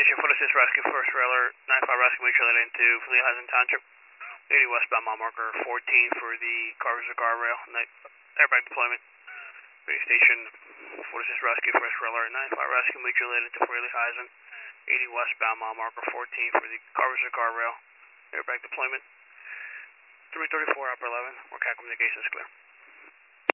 station, foot assist rescue, first railer, 95 rescue, make sure that into Fleet Township. 80 westbound mile marker 14 for the car is a guardrail, airbag deployment. Radio station, foot assist rescue, first railer, 95 rescue, make sure that into Freely Heisen. 80 westbound mile marker 14 for the car is a guardrail, airbag deployment. 334 upper 11, or CAT communications clear.